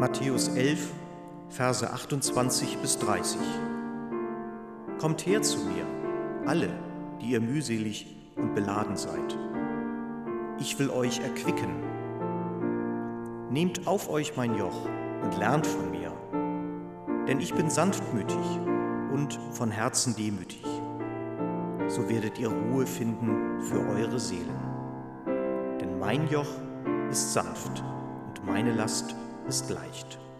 Matthäus 11, Verse 28 bis 30. Kommt her zu mir, alle, die ihr mühselig und beladen seid. Ich will euch erquicken. Nehmt auf euch mein Joch und lernt von mir, denn ich bin sanftmütig und von Herzen demütig. So werdet ihr Ruhe finden für eure Seelen. Denn mein Joch ist sanft und meine Last ist leicht.